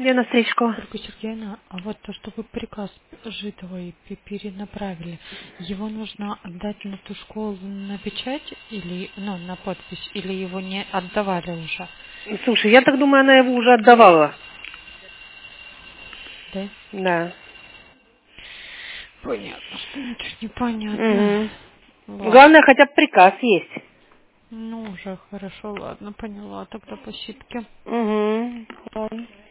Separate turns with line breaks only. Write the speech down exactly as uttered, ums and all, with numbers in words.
Лена Стричкова.
Ольга Сергеевна, а вот то, что вы приказ Житовой перенаправили, его нужно отдать на ту школу на печать или, ну, на подпись, или его не отдавали уже?
Слушай, я так думаю, она его уже отдавала.
Да?
Да.
Понятно, что ничего непонятно.
Угу.
Ладно.
Главное, хотя бы приказ есть.
Ну, уже хорошо, ладно, поняла. Тогда спасибо.
Угу.